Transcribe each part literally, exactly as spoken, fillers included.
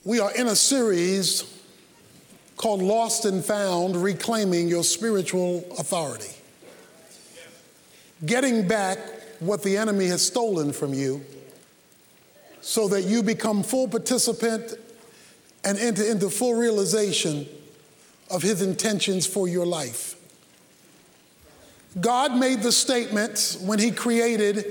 We are in a series called Lost and Found, Reclaiming Your Spiritual Authority. Getting back what the enemy has stolen from you so that you become full participant and enter into full realization of his intentions for your life. God made the statement when he created,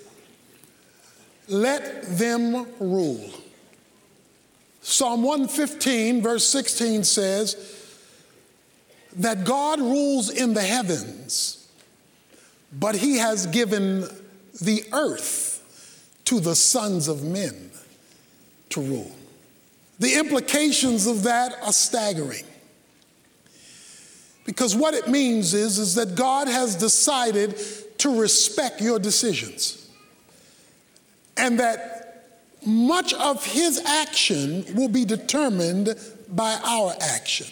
"Let them rule." Psalm one fifteen, verse sixteen says that God rules in the heavens, but he has given the earth to the sons of men to rule. The implications of that are staggering. Because what it means is, is that God has decided to respect your decisions. And that much of his action will be determined by our action.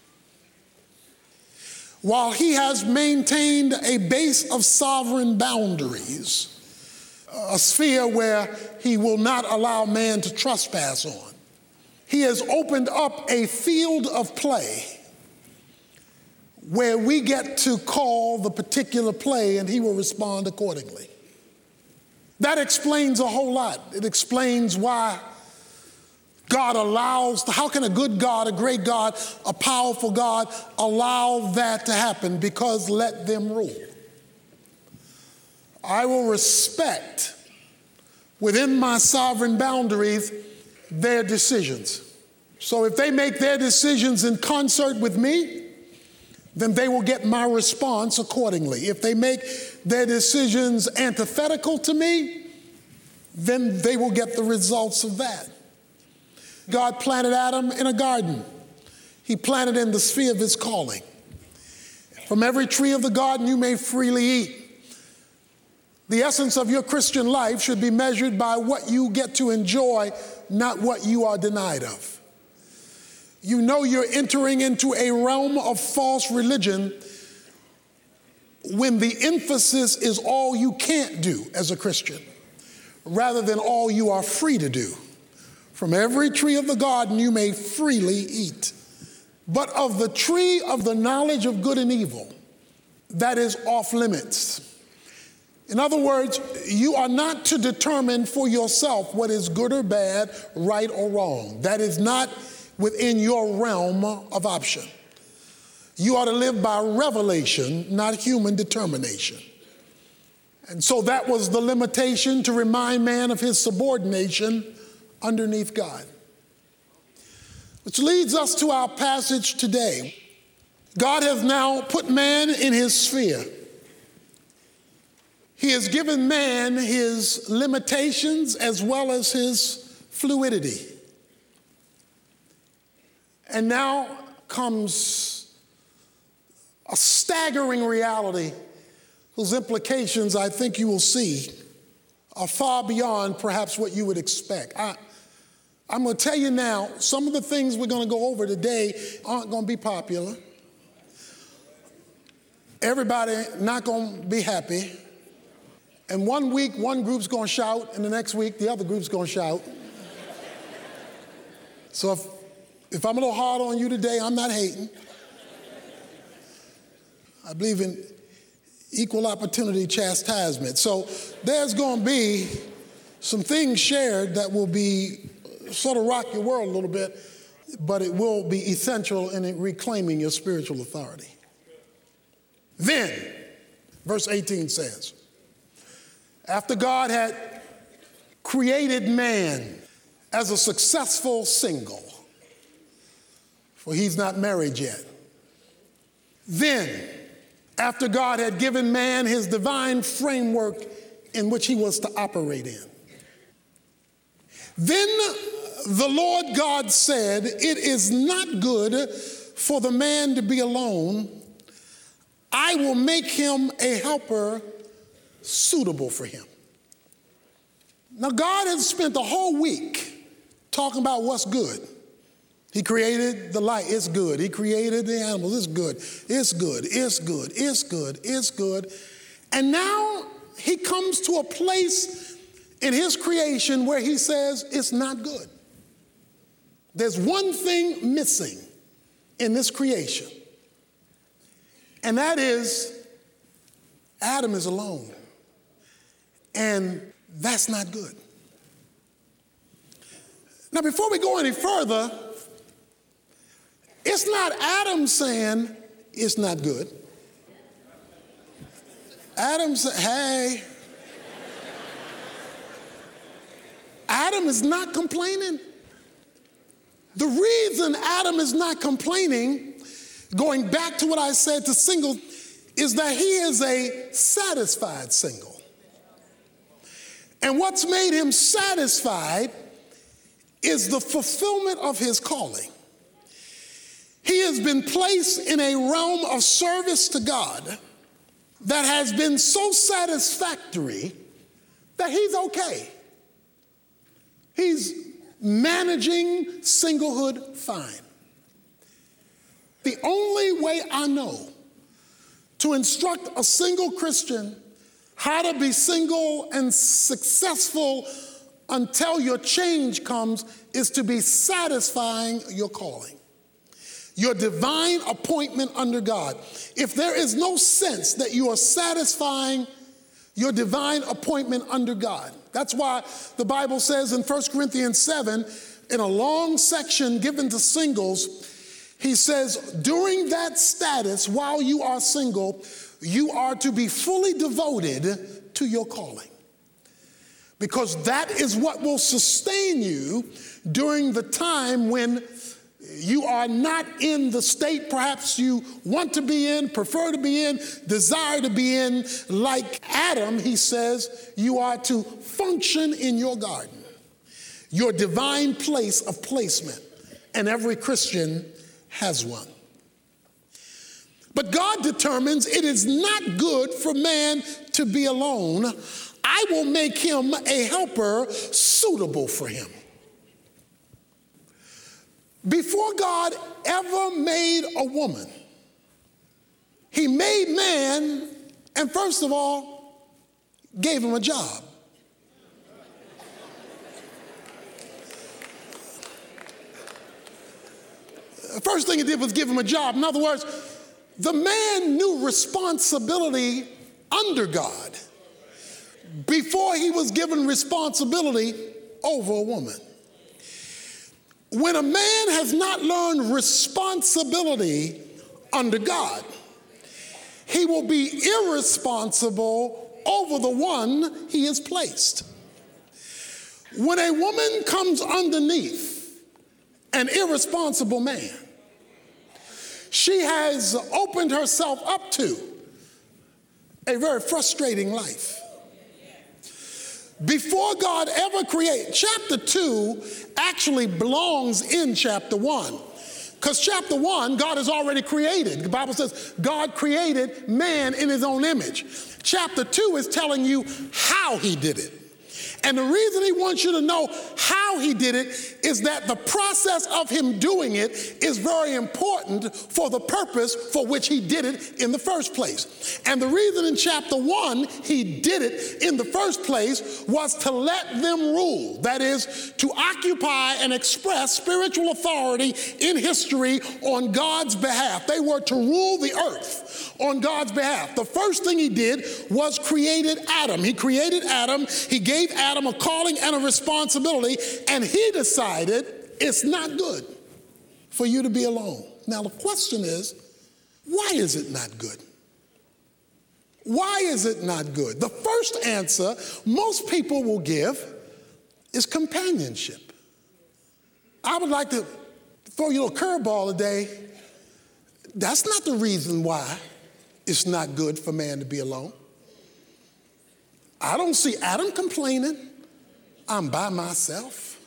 While he has maintained a base of sovereign boundaries, a sphere where he will not allow man to trespass on, he has opened up a field of play where we get to call the particular play and he will respond accordingly. That explains a whole lot. It explains why God allows, how can a good God, a great God, a powerful God allow that to happen? Because let them rule. I will respect within my sovereign boundaries their decisions. So if they make their decisions in concert with me, then they will get my response accordingly. If they make their decisions antithetical to me, then they will get the results of that. God planted Adam in a garden. He planted in the sphere of his calling. From every tree of the garden you may freely eat. The essence of your Christian life should be measured by what you get to enjoy, not what you are denied of. You know you're entering into a realm of false religion when the emphasis is all you can't do as a Christian, rather than all you are free to do. From every tree of the garden you may freely eat, but of the tree of the knowledge of good and evil, that is off limits. In other words, you are not to determine for yourself what is good or bad, right or wrong. That is not within your realm of option. You are to live by revelation, not human determination. And so that was the limitation, to remind man of his subordination underneath God. Which leads us to our passage today. God has now put man in his sphere. He has given man his limitations as well as his fluidity. And now comes a staggering reality whose implications, I think you will see, are far beyond perhaps what you would expect. I, I'm going to tell you now, some of the things we're going to go over today aren't going to be popular. Everybody not going to be happy. And one week, one group's going to shout, and the next week, the other group's going to shout. So if If I'm a little hard on you today, I'm not hating. I believe in equal opportunity chastisement. So there's going to be some things shared that will be sort of rock your world a little bit, but it will be essential in reclaiming your spiritual authority. Then, verse eighteen says, after God had created man as a successful single, for he's not married yet. Then, after God had given man his divine framework in which he was to operate in, then the Lord God said, "It is not good for the man to be alone. I will make him a helper suitable for him." Now, God has spent the whole week talking about what's good. He created the light, it's good. He created the animals, it's good. It's good, it's good, it's good, it's good. And now he comes to a place in his creation where he says it's not good. there's one thing missing in this creation, and that is Adam is alone. And that's not good. Now, before we go any further, it's not Adam saying it's not good. Adam said, hey. Adam is not complaining. The reason Adam is not complaining, going back to what I said to single, is that he is a satisfied single. And what's made him satisfied is the fulfillment of his calling. He has been placed in a realm of service to God that has been so satisfactory that he's okay. He's managing singlehood fine. The only way I know to instruct a single Christian how to be single and successful until your change comes is to be satisfying your calling, your divine appointment under God. If there is no sense that you are satisfying your divine appointment under God, that's why the Bible says in First Corinthians seven, in a long section given to singles, he says, during that status, while you are single, you are to be fully devoted to your calling. Because that is what will sustain you during the time when you are not in the state perhaps you want to be in, prefer to be in, desire to be in. Like Adam, he says, you are to function in your garden, your divine place of placement. And every Christian has one. But God determines it is not good for man to be alone. I will make him a helper suitable for him. Before God ever made a woman, he made man and first of all, gave him a job. The first thing he did was give him a job. In other words, the man knew responsibility under God before he was given responsibility over a woman. When a man has not learned responsibility under God, he will be irresponsible over the one he has placed. When a woman comes underneath an irresponsible man, she has opened herself up to a very frustrating life. Before God ever created, chapter two actually belongs in chapter one. Because chapter one, God has already created. The Bible says God created man in his own image. Chapter two is telling you how he did it. And the reason he wants you to know how he did it is that the process of him doing it is very important for the purpose for which he did it in the first place. And the reason in chapter one he did it in the first place was to let them rule. That is, to occupy and express spiritual authority in history on God's behalf. They were to rule the earth on God's behalf. The first thing he did was created Adam. He created Adam. He gave Adam a calling and a responsibility, and he decided it's not good for you to be alone. Now the question is, why is it not good? Why is it not good? The first answer most people will give is companionship. I would like to throw you a curveball today. That's not the reason why it's not good for man to be alone. I don't see Adam complaining, I'm by myself.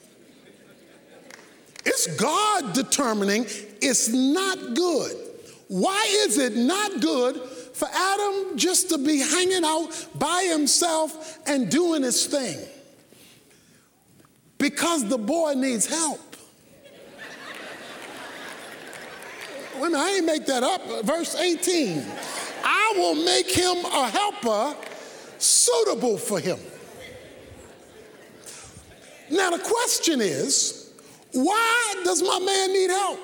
It's God determining it's not good. Why is it not good for Adam just to be hanging out by himself and doing his thing? Because the boy needs help. Wait a minute, I ain't make that up. Verse eighteen. I will make him a helper suitable for him. Now the question is, Why does my man need help?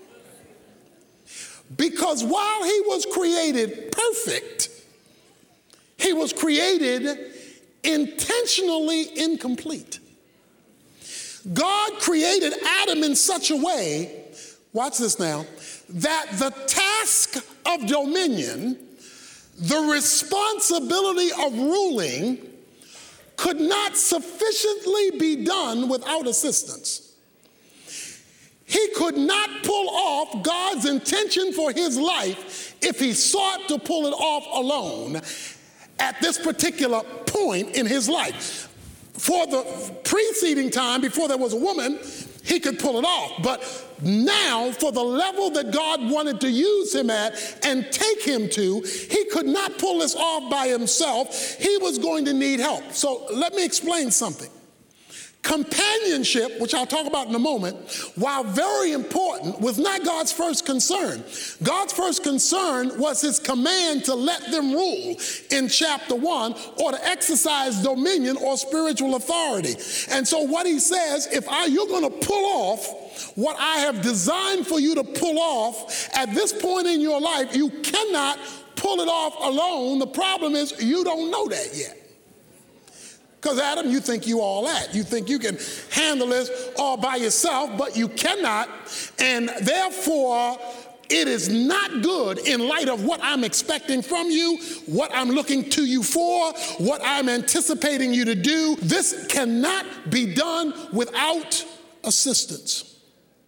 Because while he was created perfect, he was created intentionally incomplete. God created Adam in such a way, watch this now, that the task of dominion, the responsibility of ruling, could not sufficiently be done without assistance. He could not pull off God's intention for his life if he sought to pull it off alone at this particular point in his life. For the preceding time, before there was a woman, he could pull it off. But now, for the level that God wanted to use him at and take him to, he could not pull this off by himself. He was going to need help. So let me explain something. Companionship, which I'll talk about in a moment, while very important, was not God's first concern. God's first concern was his command to let them rule in chapter one, or to exercise dominion or spiritual authority. And so what he says, if I, you're going to pull off what I have designed for you to pull off at this point in your life, you cannot pull it off alone. The problem is you don't know that yet. Because Adam, you think you all that. You think you can handle this all by yourself, but you cannot. And therefore, it is not good in light of what I'm expecting from you, what I'm looking to you for, what I'm anticipating you to do. This cannot be done without assistance.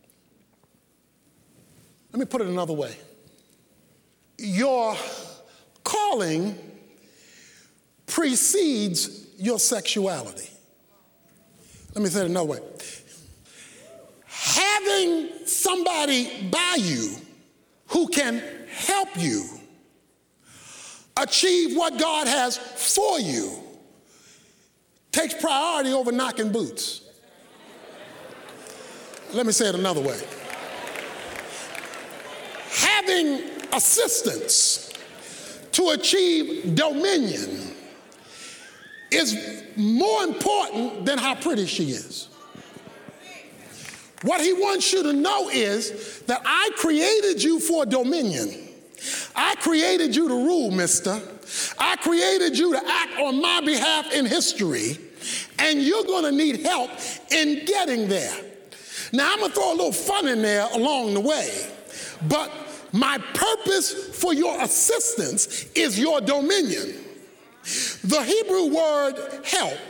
Let me put it another way. Your calling precedes your sexuality. Let me say it another way. Having somebody by you who can help you achieve what God has for you takes priority over knocking boots. Let me say it another way. Having assistance to achieve dominion is more important than how pretty she is. What he wants you to know is that I created you for dominion. I created you to rule, mister. I created you to act on my behalf in history, and you're going to need help in getting there. Now, I'm going to throw a little fun in there along the way, but my purpose for your assistance is your dominion. The Hebrew word help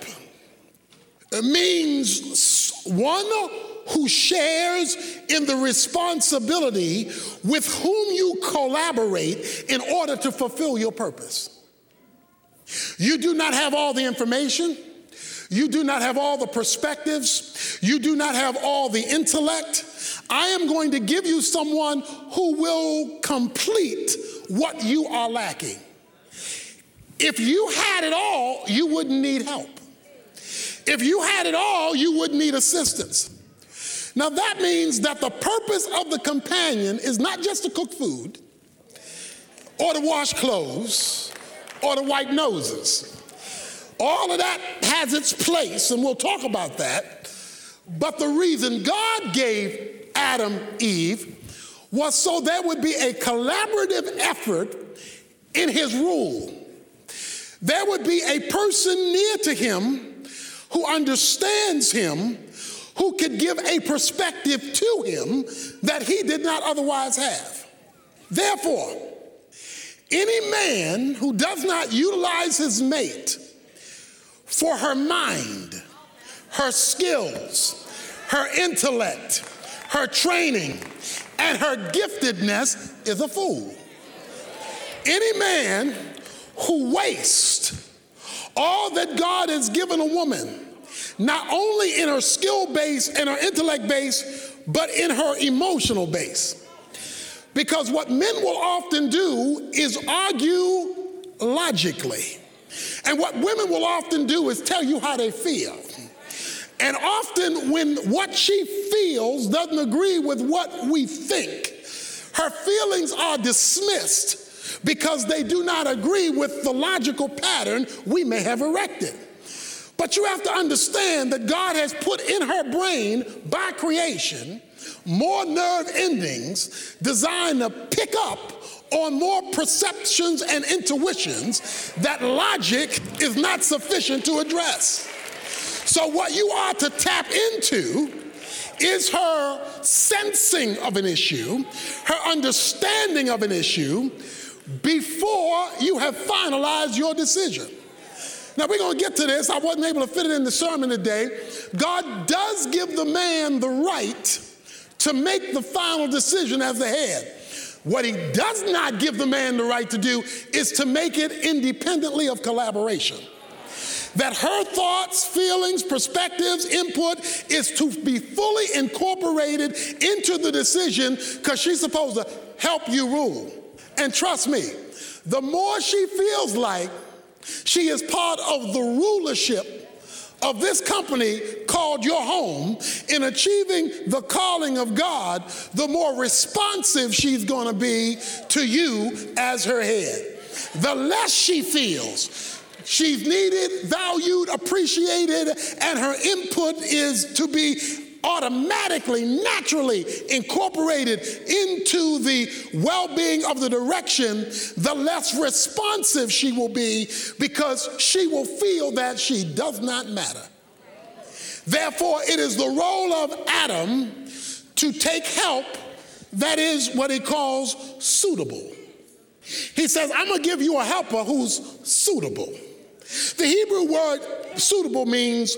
means one who shares in the responsibility with whom you collaborate in order to fulfill your purpose. You do not have all the information. You do not have all the perspectives. You do not have all the intellect. I am going to give you someone who will complete what you are lacking. If you had it all, you wouldn't need help. If you had it all, you wouldn't need assistance. Now that means that the purpose of the companion is not just to cook food, or to wash clothes, or to wipe noses. All of that has its place, and we'll talk about that. But the reason God gave Adam Eve was so there would be a collaborative effort in his rule. There would be a person near to him who understands him, who could give a perspective to him that he did not otherwise have. Therefore, any man who does not utilize his mate for her mind, her skills, her intellect, her training, and her giftedness is a fool. Any man who wastes all that God has given a woman, not only in her skill base and her intellect base, but in her emotional base. Because what men will often do is argue logically. And what women will often do is tell you how they feel. And often when what she feels doesn't agree with what we think, her feelings are dismissed because they do not agree with the logical pattern we may have erected. But you have to understand that God has put in her brain by creation more nerve endings designed to pick up on more perceptions and intuitions that logic is not sufficient to address. So what you are to tap into is her sensing of an issue, her understanding of an issue before you have finalized your decision. Now, we're going to get to this. I wasn't able to fit it in the sermon today. God does give the man the right to make the final decision as the head. What he does not give the man the right to do is to make it independently of collaboration. That her thoughts, feelings, perspectives, input is to be fully incorporated into the decision because she's supposed to help you rule. And trust me, the more she feels like she is part of the rulership of this company called your home in achieving the calling of God, the more responsive she's going to be to you as her head. The less she feels she's needed, valued, appreciated, and her input is to be automatically, naturally incorporated into the well-being of the direction, the less responsive she will be because she will feel that she does not matter. Therefore, it is the role of Adam to take help that is what he calls suitable. He says, I'm going to give you a helper who's suitable. The Hebrew word suitable means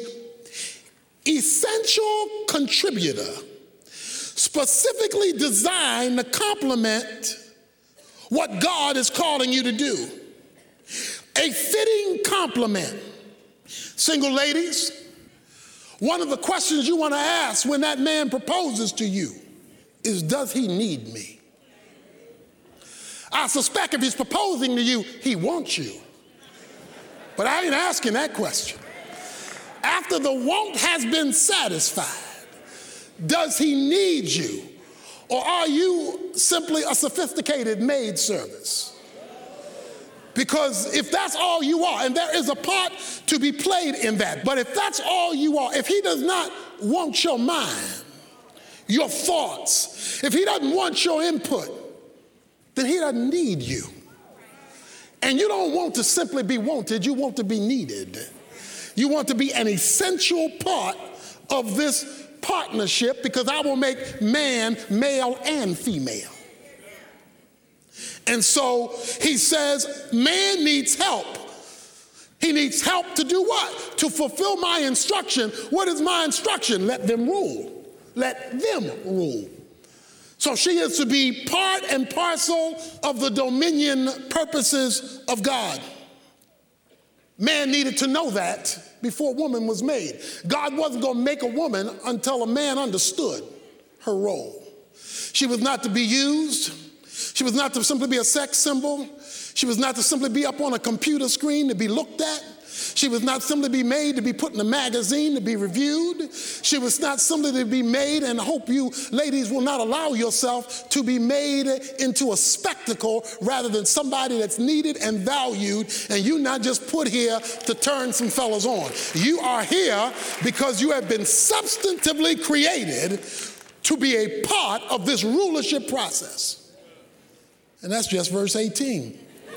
essential contributor, specifically designed to complement what God is calling you to do. A fitting complement. Single ladies, one of the questions you want to ask when that man proposes to you is, does he need me? I suspect if he's proposing to you, he wants you. But I ain't asking that question. After the want has been satisfied, does he need you? Or are you simply a sophisticated maid service? Because if that's all you are, and there is a part to be played in that, but if that's all you are, if he does not want your mind, your thoughts, if he doesn't want your input, then he doesn't need you. And you don't want to simply be wanted, you want to be needed. You want to be an essential part of this partnership because I will make man male and female. And so he says, man needs help. He needs help to do what? To fulfill my instruction. What is my instruction? Let them rule. Let them rule. So she is to be part and parcel of the dominion purposes of God. Man needed to know that before woman was made. God wasn't going to make a woman until a man understood her role. She was not to be used. She was not to simply be a sex symbol. She was not to simply be up on a computer screen to be looked at. She was not simply be made to be put in a magazine to be reviewed. She was not simply to be made, and I hope you ladies will not allow yourself to be made into a spectacle rather than somebody that's needed and valued, and you not just put here to turn some fellas on. You are here because you have been substantively created to be a part of this rulership process. And that's just verse eighteen.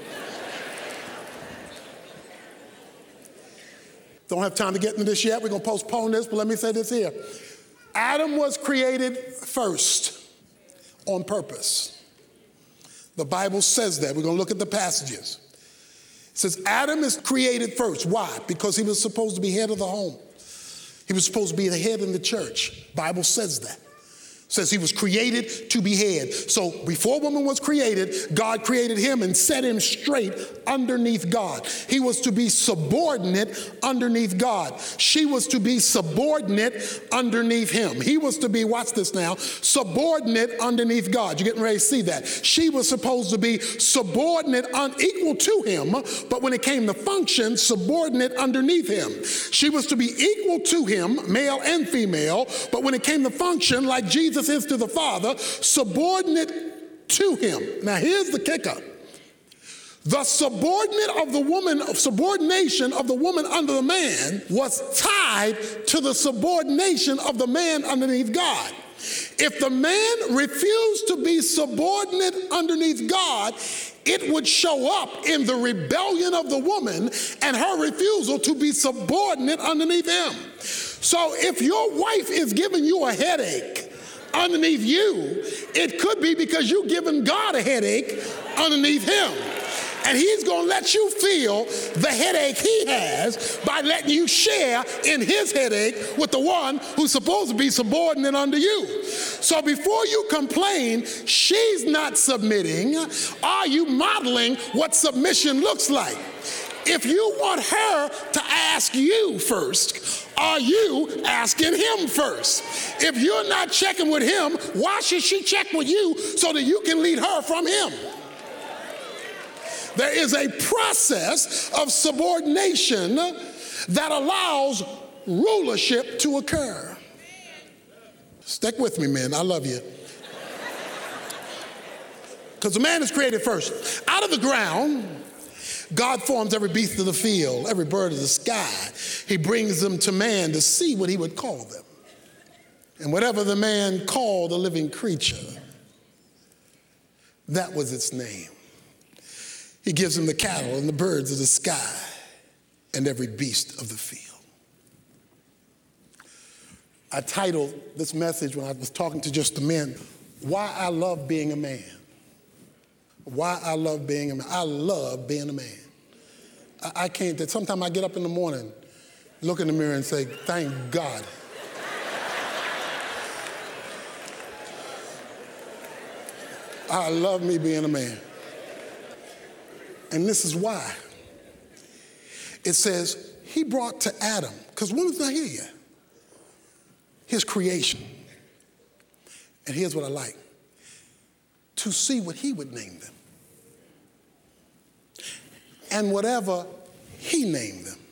Don't have time to get into this yet. We're going to postpone this, but let me say this here. Adam was created first on purpose. The Bible says that. We're going to look at the passages. It says Adam is created first. Why? Because he was supposed to be head of the home. He was supposed to be the head in the church. The Bible says that. Says he was created to be head. So before woman was created, God created him and set him straight underneath God. He was to be subordinate underneath God. She was to be subordinate underneath him. He was to be, watch this now, subordinate underneath God. You're getting ready to see that. She was supposed to be subordinate, unequal to him, but when it came to function, subordinate underneath him. She was to be equal to him, male and female, but when it came to function, like Jesus is to the Father, subordinate to him. Now here's the kicker. The subordinate of the woman, subordination of the woman under the man was tied to the subordination of the man underneath God. If the man refused to be subordinate underneath God, it would show up in the rebellion of the woman and her refusal to be subordinate underneath him. So if your wife is giving you a headache underneath you, it could be because you're giving God a headache underneath him. And he's going to let you feel the headache he has by letting you share in his headache with the one who's supposed to be subordinate under you. So before you complain, she's not submitting, are you modeling what submission looks like? If you want her to ask you first, are you asking him first? If you're not checking with him, why should she check with you so that you can lead her from him? There is a process of subordination that allows rulership to occur. Stick with me, men. I love you. Because the man is created first. Out of the ground, God forms every beast of the field, every bird of the sky. He brings them to man to see what he would call them. And whatever the man called a living creature, that was its name. He gives him the cattle and the birds of the sky and every beast of the field. I titled this message when I was talking to just the men, Why I Love Being a Man. Why I love being a man. I love being a man. I, I can't, sometimes I get up in the morning, look in the mirror and say, thank God. I love me being a man. And this is why. It says, he brought to Adam, because woman's not here yet, his creation. And here's what I like, to see what he would name them. And whatever he named them,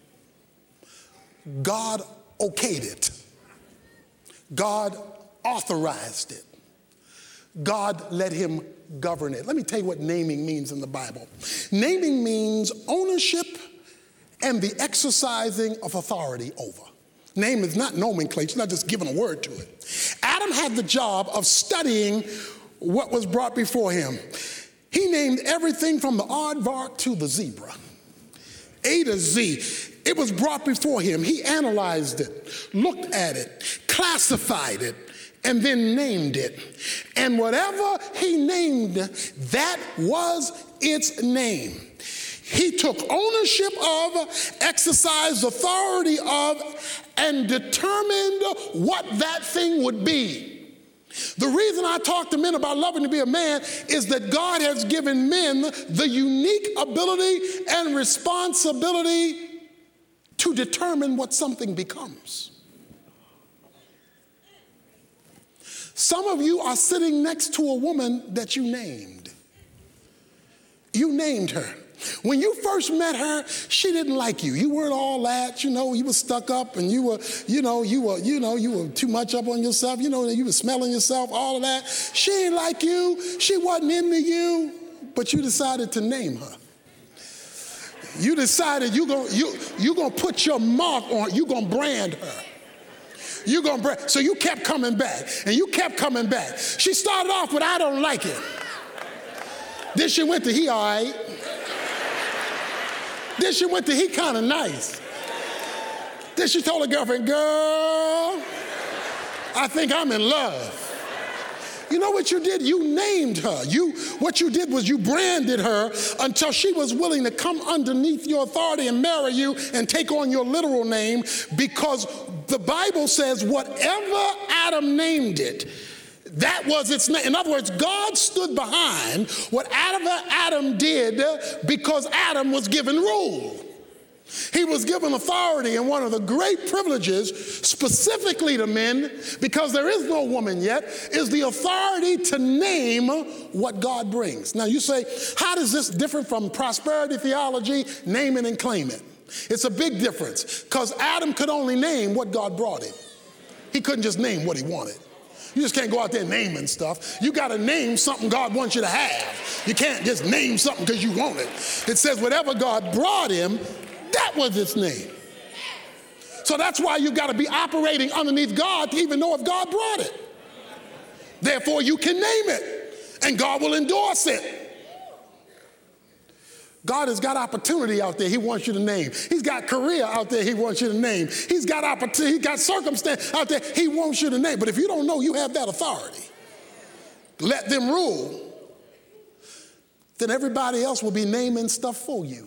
God okayed it. God authorized it. God let him govern it. Let me tell you what naming means in the Bible. Naming means ownership and the exercising of authority over. Name is not nomenclature, it's not just giving a word to it. Adam had the job of studying what was brought before him. He named everything from the aardvark to the zebra, A to Z. It was brought before him. He analyzed it, looked at it, classified it, and then named it. And whatever he named, that was its name. He took ownership of, exercised authority of, and determined what that thing would be. The reason I talk to men about loving to be a man is that God has given men the unique ability and responsibility to determine what something becomes. Some of you are sitting next to a woman that you named. You named her. When you first met her, she didn't like you. You weren't all that, you know, you were stuck up and you were, you know, you were, you know, you were too much up on yourself, you know, you were smelling yourself, all of that. She didn't like you. She wasn't into you, but you decided to name her. You decided you're going you, you're gonna put your mark on, you're going to brand her. You're going to brand, so you kept coming back and you kept coming back. She started off with, I don't like it. Then she went to, he all right. Then she went to, he kind of nice. Then she told her girlfriend, girl, I think I'm in love. You know what you did? You named her. You, what you did was you branded her until she was willing to come underneath your authority and marry you and take on your literal name, because the Bible says whatever Adam named it, that was its name. In other words, God stood behind whatever Adam did because Adam was given rule. He was given authority, and one of the great privileges specifically to men, because there is no woman yet, is the authority to name what God brings. Now you say, how does this differ from prosperity theology, name it and claim it? It's a big difference, because Adam could only name what God brought him. He couldn't just name what he wanted. You just can't go out there naming stuff. You got to name something God wants you to have. You can't just name something because you want it. It says whatever God brought him, that was its name. So that's why you got to be operating underneath God to even know if God brought it. Therefore, you can name it, and God will endorse it. God has got opportunity out there he wants you to name. He's got career out there he wants you to name. He's got opportunity, he's got circumstance out there he wants you to name. But if you don't know you have that authority, let them rule, then everybody else will be naming stuff for you.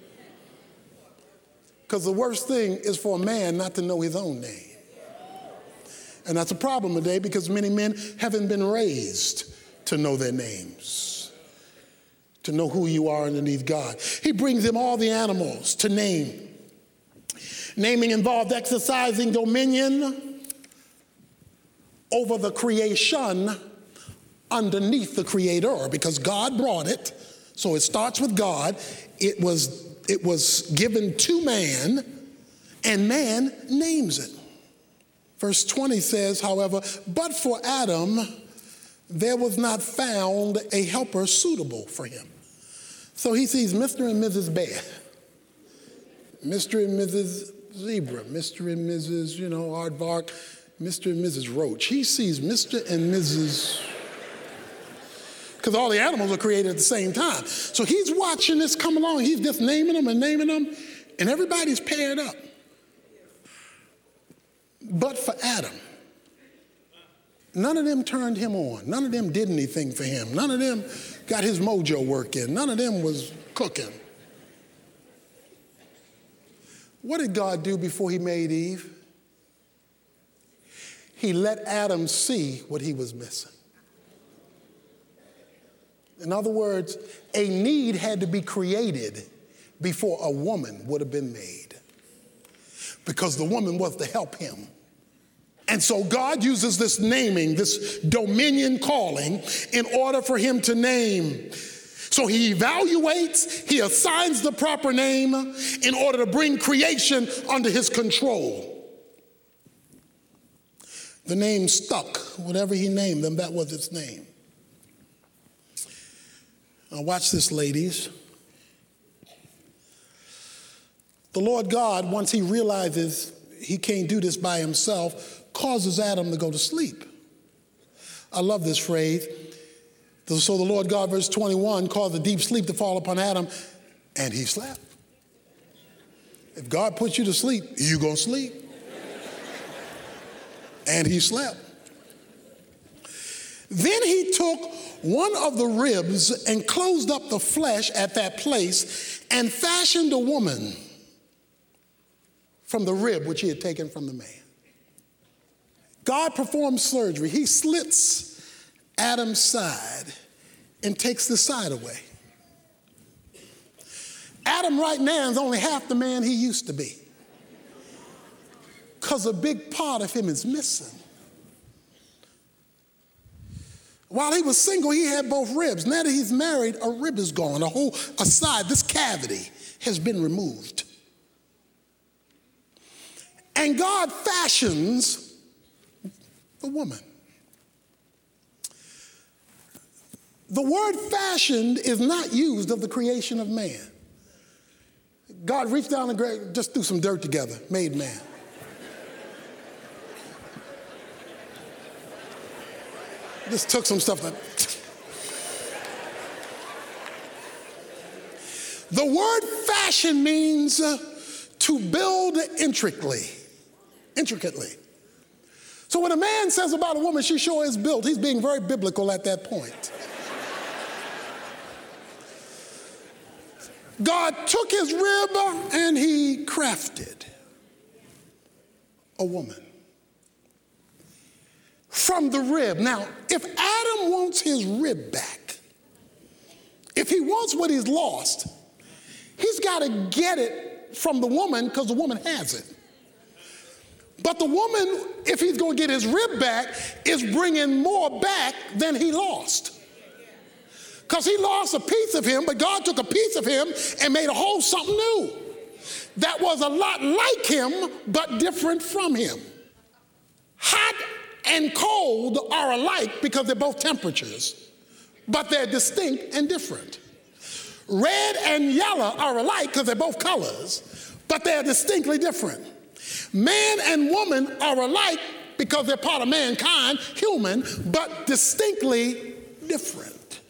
Because the worst thing is for a man not to know his own name. And that's a problem today because many men haven't been raised to know their names, to know who you are underneath God. He brings them all the animals to name. Naming involved exercising dominion over the creation underneath the Creator, because God brought it. So it starts with God. It was, it was given to man, and man names it. Verse twenty says, however, but for Adam, there was not found a helper suitable for him. So he sees Mister and Missus Bear, Mister and Missus Zebra, Mister and Missus, you know, Aardvark, Mister and Missus Roach. He sees Mister and Missus because all the animals are created at the same time. So he's watching this come along. He's just naming them and naming them, and everybody's paired up. But for Adam, none of them turned him on. None of them did anything for him. None of them got his mojo working. None of them was cooking. What did God do before he made Eve? He let Adam see what he was missing. In other words, a need had to be created before a woman would have been made, because the woman was to help him. And so God uses this naming, this dominion calling, in order for him to name. So he evaluates, he assigns the proper name in order to bring creation under his control. The name stuck. Whatever he named them, that was its name. Now watch this, ladies. The Lord God, once he realizes he can't do this by himself, causes Adam to go to sleep. I love this phrase. So the Lord God, verse twenty-one, caused a deep sleep to fall upon Adam, and he slept. If God puts you to sleep, you're going to sleep. And he slept. Then he took one of the ribs and closed up the flesh at that place and fashioned a woman from the rib which he had taken from the man. God performs surgery. He slits Adam's side and takes the side away. Adam right now is only half the man he used to be, because a big part of him is missing. While he was single, he had both ribs. Now that he's married, a rib is gone. A whole a side, this cavity has been removed. And God fashions the woman. The word fashioned is not used of the creation of man. God reached down and gra- just threw some dirt together, made man. Just took some stuff. Like the word fashion means uh, to build intricately. Intricately. So when a man says about a woman, she sure is built, he's being very biblical at that point. God took his rib and he crafted a woman from the rib. Now, if Adam wants his rib back, if he wants what he's lost, he's got to get it from the woman, because the woman has it. But the woman, if he's going to get his rib back, is bringing more back than he lost. Because he lost a piece of him, but God took a piece of him and made a whole something new that was a lot like him, but different from him. Hot and cold are alike because they're both temperatures, but they're distinct and different. Red and yellow are alike because they're both colors, but they're distinctly different. Man and woman are alike because they're part of mankind, human, but distinctly different.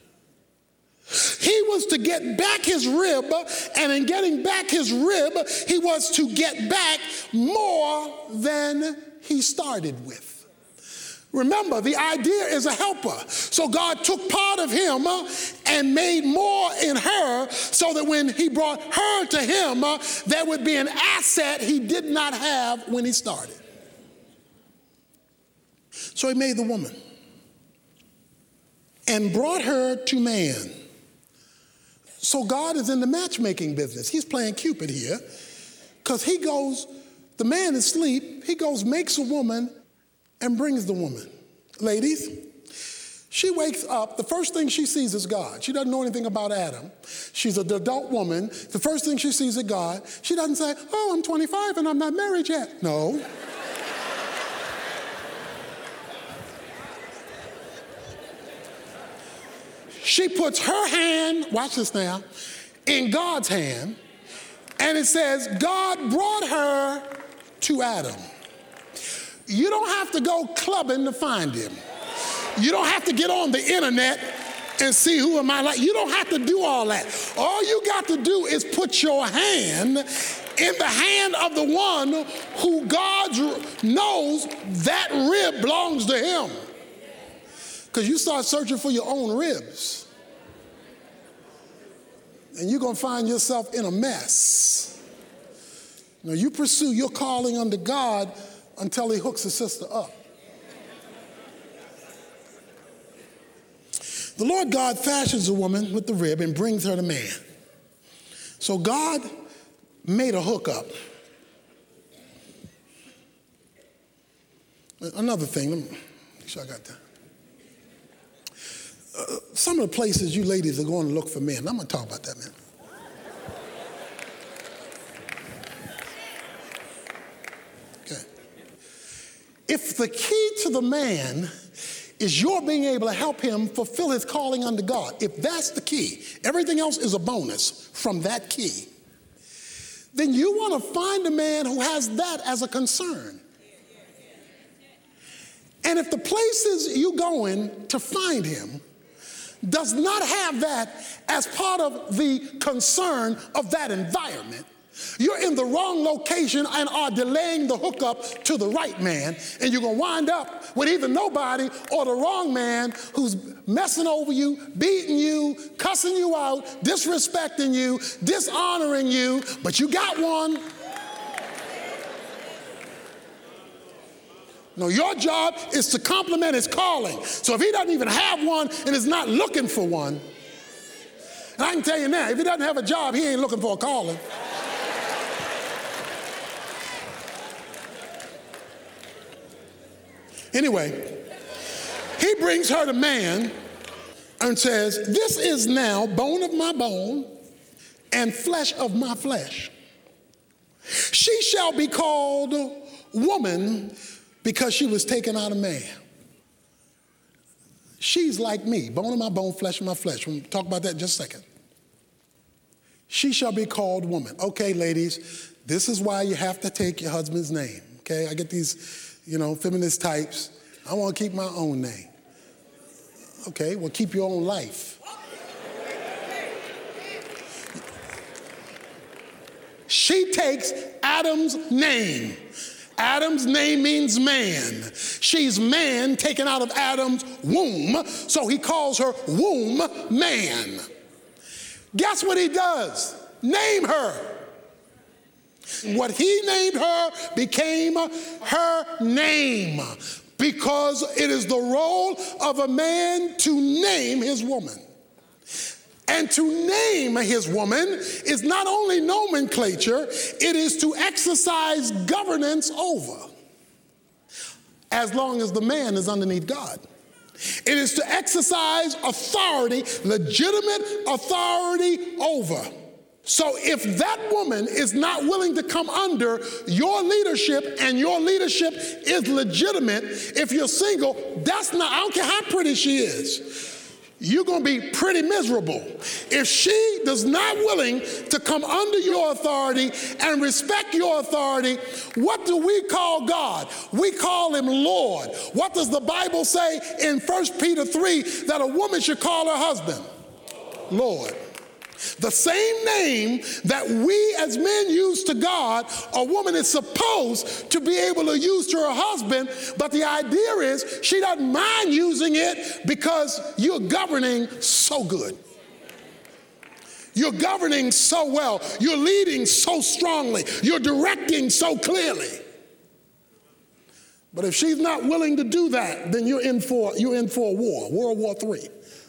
He was to get back his rib, and in getting back his rib, he was to get back more than he started with. Remember, the idea is a helper. So God took part of him and made more in her so that when he brought her to him, there would be an asset he did not have when he started. So he made the woman and brought her to man. So God is in the matchmaking business. He's playing Cupid here because he goes, the man is asleep, he goes, makes a woman and brings the woman. Ladies, she wakes up, the first thing she sees is God. She doesn't know anything about Adam. She's an adult woman. The first thing she sees is God. She doesn't say, oh, I'm twenty-five and I'm not married yet. No. She puts her hand, watch this now, in God's hand, and it says, God brought her to Adam. You don't have to go clubbing to find him. You don't have to get on the internet and see who am I like. You don't have to do all that. All you got to do is put your hand in the hand of the one who God knows that rib belongs to him. Because you start searching for your own ribs, and you're going to find yourself in a mess. You know, you pursue your calling under God until he hooks a sister up. The Lord God fashions a woman with the rib and brings her to man. So God made a hookup. Another thing, let me make sure I got that. Uh, some of the places you ladies are going to look for men. I'm going to talk about that, man. Okay. If the key to the man is your being able to help him fulfill his calling under God, if that's the key, everything else is a bonus from that key, then you want to find a man who has that as a concern. And if the places you going to find him does not have that as part of the concern of that environment, you're in the wrong location and are delaying the hookup to the right man, and you're going to wind up with either nobody or the wrong man who's messing over you, beating you, cussing you out, disrespecting you, dishonoring you, but you got one. No, your job is to complement his calling. So if he doesn't even have one and is not looking for one, and I can tell you now, if he doesn't have a job, he ain't looking for a calling. Anyway, he brings her to man and says, this is now bone of my bone and flesh of my flesh. She shall be called woman because she was taken out of man. She's like me, bone of my bone, flesh of my flesh. We'll talk about that in just a second. She shall be called woman. Okay, ladies, this is why you have to take your husband's name. Okay, I get these, you know, feminist types. I want to keep my own name. Okay, well, keep your own life. She takes Adam's name. Adam's name means man. She's man taken out of Adam's womb, so he calls her womb man. Guess what he does? Name her. What he named her became her name, because it is the role of a man to name his woman. And to name his woman is not only nomenclature, it is to exercise governance over, as long as the man is underneath God. It is to exercise authority, legitimate authority over. So if that woman is not willing to come under your leadership and your leadership is legitimate, if you're single, that's not, I don't care how pretty she is. you're going to be pretty miserable. If she does not willing to come under your authority and respect your authority, what do we call God? We call him Lord. What does the Bible say in First Peter three that a woman should call her husband? Lord. The same name that we as men use to God, a woman is supposed to be able to use to her husband, but the idea is she doesn't mind using it because you're governing so good. You're governing so well. You're leading so strongly. You're directing so clearly. But if she's not willing to do that, then you're in for, you're in for a war, World War Three.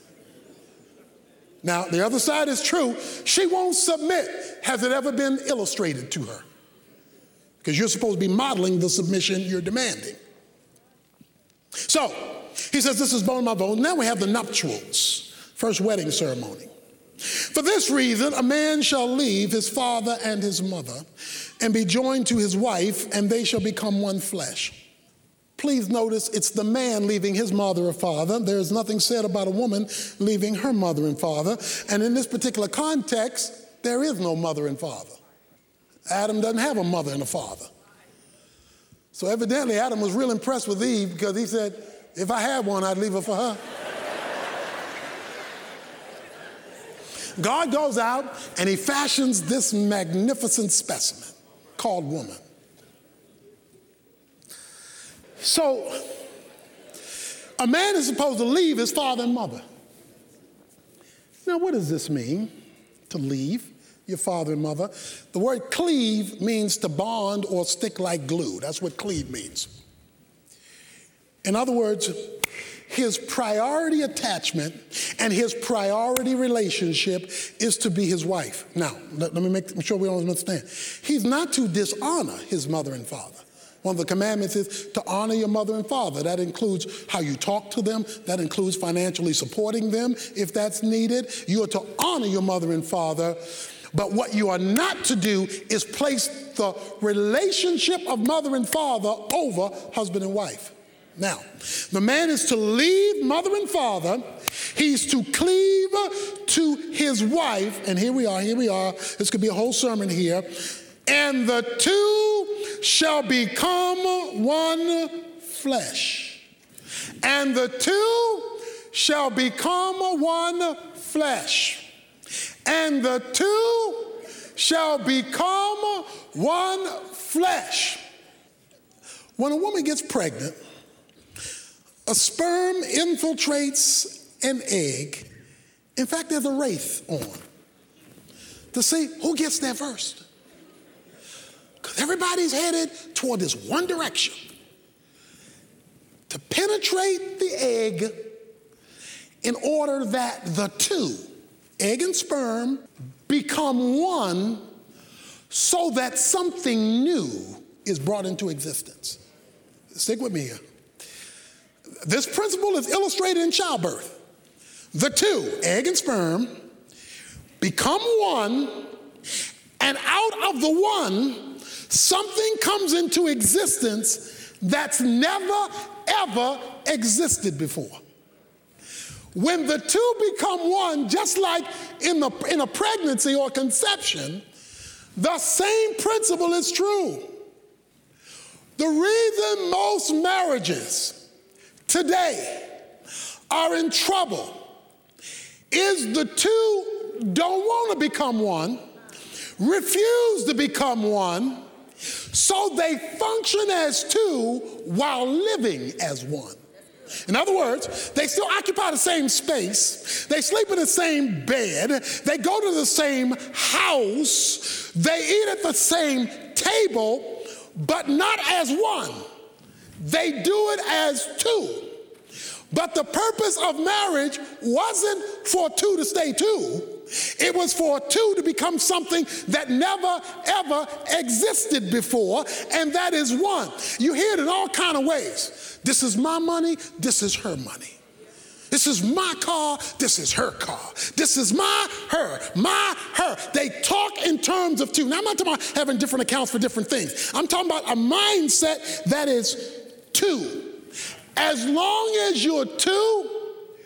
Now, the other side is true. She won't submit. Has it ever been illustrated to her? Because you're supposed to be modeling the submission you're demanding. So, he says, this is bone of my bone. Now we have the nuptials, first wedding ceremony. For this reason, a man shall leave his father and his mother and be joined to his wife, and they shall become one flesh. Please notice it's the man leaving his mother or father. There is nothing said about a woman leaving her mother and father. And in this particular context, there is no mother and father. Adam doesn't have a mother and a father. So evidently Adam was real impressed with Eve because he said, if I had one, I'd leave her for her. God goes out and he fashions this magnificent specimen called woman. So, a man is supposed to leave his father and mother. Now, what does this mean, to leave your father and mother? The word cleave means to bond or stick like glue. That's what cleave means. In other words, his priority attachment and his priority relationship is to be his wife. Now, let, let me make sure we all understand. He's not to dishonor his mother and father. One of the commandments is to honor your mother and father. That includes how you talk to them. That includes financially supporting them if that's needed. You are to honor your mother and father. But what you are not to do is place the relationship of mother and father over husband and wife. Now, the man is to leave mother and father. He's to cleave to his wife. And here we are, here we are. This could be a whole sermon here. And the two shall become one flesh. And the two shall become one flesh. And the two shall become one flesh. When a woman gets pregnant, a sperm infiltrates an egg. In fact, there's a race on to see who gets there first. Because everybody's headed toward this one direction. To penetrate the egg in order that the two, egg and sperm, become one so that something new is brought into existence. Stick with me here. This principle is illustrated in childbirth. The two, egg and sperm, become one, and out of the one, something comes into existence that's never, ever existed before. When the two become one, just like in, the, in a pregnancy or conception, the same principle is true. The reason most marriages today are in trouble is the two don't want to become one, refuse to become one, so they function as two while living as one. In other words, they still occupy the same space, they sleep in the same bed, they go to the same house, they eat at the same table, but not as one. They do it as two. But the purpose of marriage wasn't for two to stay two. It was for two to become something that never, ever existed before, and that is one. You hear it in all kinds of ways. This is my money, this is her money. This is my car, this is her car. This is my, her, my, her. They talk in terms of two. Now, I'm not talking about having different accounts for different things. I'm talking about a mindset that is two. As long as you're two,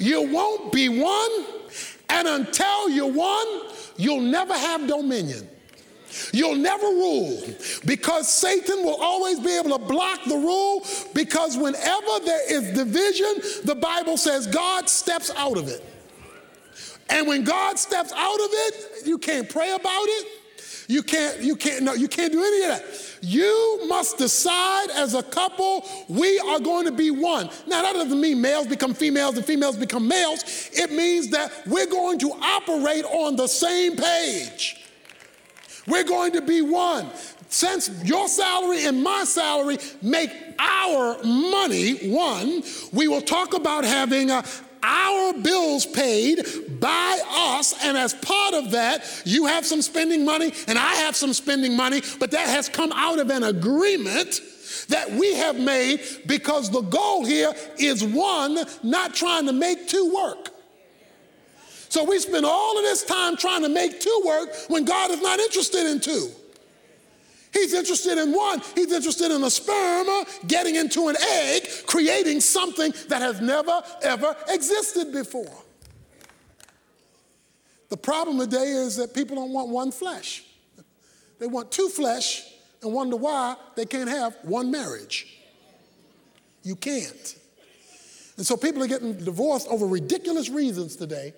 You won't be one, and until you're one, you'll never have dominion. You'll never rule, because Satan will always be able to block the rule, because whenever there is division, the Bible says God steps out of it. And when God steps out of it, you can't pray about it. You can't, you can't, no, you can't do any of that. You must decide as a couple, we are going to be one. Now, that doesn't mean males become females and females become males. It means that we're going to operate on the same page. We're going to be one. Since your salary and my salary make our money one, we will talk about having a our bills paid by us, and as part of that, you have some spending money and I have some spending money, but that has come out of an agreement that we have made, because the goal here is one, not trying to make two work. So we spend all of this time trying to make two work when God is not interested in two. He's interested in one. He's interested in a sperm getting into an egg, creating something that has never, ever existed before. The problem today is that people don't want one flesh. They want two flesh and wonder why they can't have one marriage. You can't. And so people are getting divorced over ridiculous reasons today.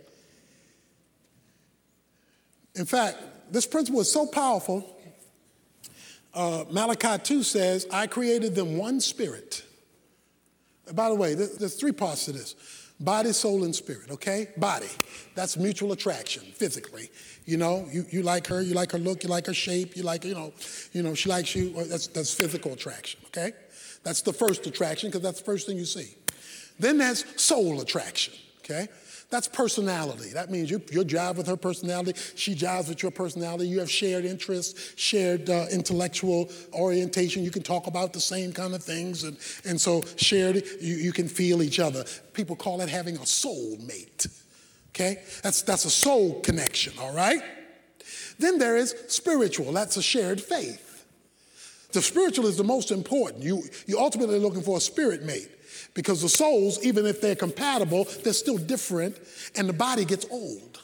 In fact, this principle is so powerful. Uh, Malachi two says, I created them one spirit. And by the way, there's, there's three parts to this. Body, soul, and spirit, okay? Body, that's mutual attraction, physically. You know, you, you like her, you like her look, you like her shape, you like, you know, you know, she likes you. That's, that's physical attraction, okay? That's the first attraction, because that's the first thing you see. Then there's soul attraction, okay? That's personality. That means you, you jive with her personality, she jives with your personality. You have shared interests, shared uh, intellectual orientation. You can talk about the same kind of things, and, and so shared, you, you can feel each other. People call it having a soul mate, okay? That's, that's a soul connection, all right? Then there is spiritual. That's a shared faith. The spiritual is the most important. You, you're ultimately looking for a spirit mate. Because the souls, even if they're compatible, they're still different, and the body gets old.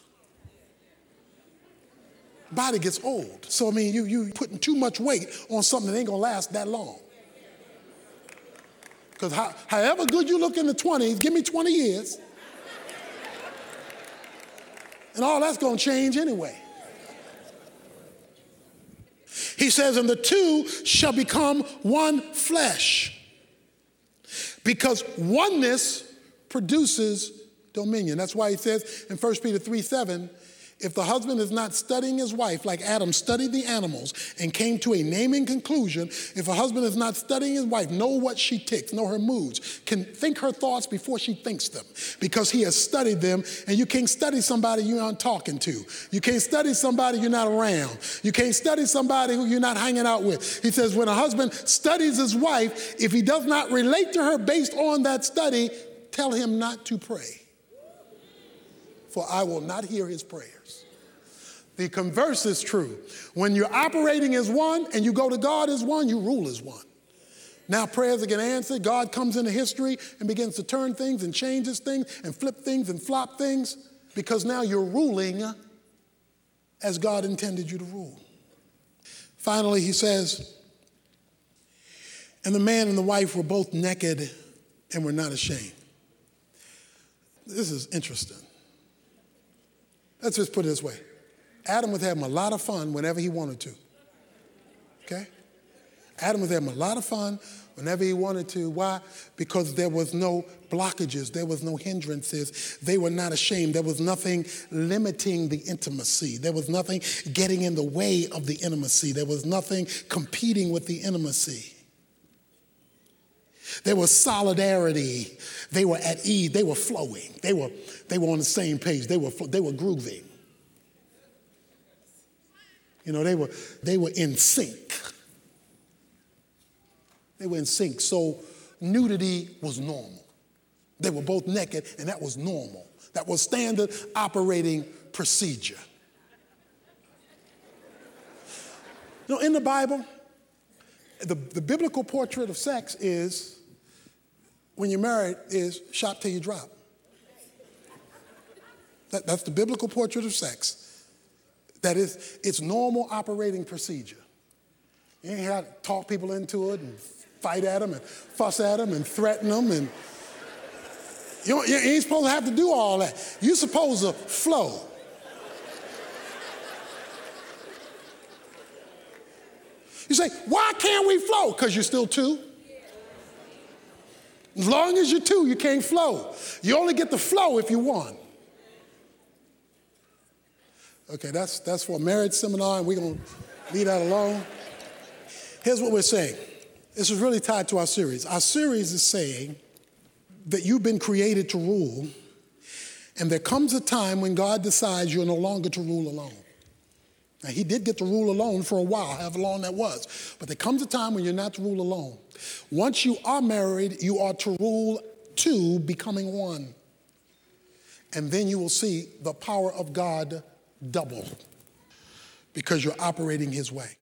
Body gets old. So, I mean, you, you putting too much weight on something that ain't going to last that long. Because how, however good you look in the twenties, give me twenty years, and all that's going to change anyway. He says, and the two shall become one flesh. Because oneness produces dominion. That's why he says in First Peter three seven, if the husband is not studying his wife like Adam studied the animals and came to a naming conclusion, if a husband is not studying his wife, know what she ticks, know her moods, can think her thoughts before she thinks them, because he has studied them. And you can't study somebody you aren't talking to. You can't study somebody you're not around. You can't study somebody who you're not hanging out with. He says when a husband studies his wife, if he does not relate to her based on that study, tell him not to pray, for I will not hear his prayers. The converse is true. When you're operating as one and you go to God as one, you rule as one. Now prayers are getting answered. God comes into history and begins to turn things and changes things and flip things and flop things, because now you're ruling as God intended you to rule. Finally, he says, and the man and the wife were both naked and were not ashamed. This is interesting. Let's just put it this way. Adam was having a lot of fun whenever he wanted to, okay? Adam was having a lot of fun whenever he wanted to. Why? Because there was no blockages. There was no hindrances. They were not ashamed. There was nothing limiting the intimacy. There was nothing getting in the way of the intimacy. There was nothing competing with the intimacy. There was solidarity. They were at ease. They were flowing. They were, they were on the same page. They were, they were grooving. You know, they were, they were in sync. They were in sync. So nudity was normal. They were both naked, and that was normal. That was standard operating procedure. You know, in the Bible, the, the biblical portrait of sex is, when you're married, is shop till you drop. That, that's the biblical portrait of sex. That is, it's normal operating procedure. You ain't got to talk people into it and fight at them and fuss at them and threaten them. And you, don't, you ain't supposed to have to do all that. You're supposed to flow. You say, why can't we flow? Because you're still two. As long as you're two, you can't flow. You only get to flow if you won. Okay, that's, that's for a marriage seminar, and we're going to leave that alone. Here's what we're saying. This is really tied to our series. Our series is saying that you've been created to rule, and there comes a time when God decides you're no longer to rule alone. Now, he did get to rule alone for a while, however long that was. But there comes a time when you're not to rule alone. Once you are married, you are to rule two, becoming one. And then you will see the power of God double because you're operating his way.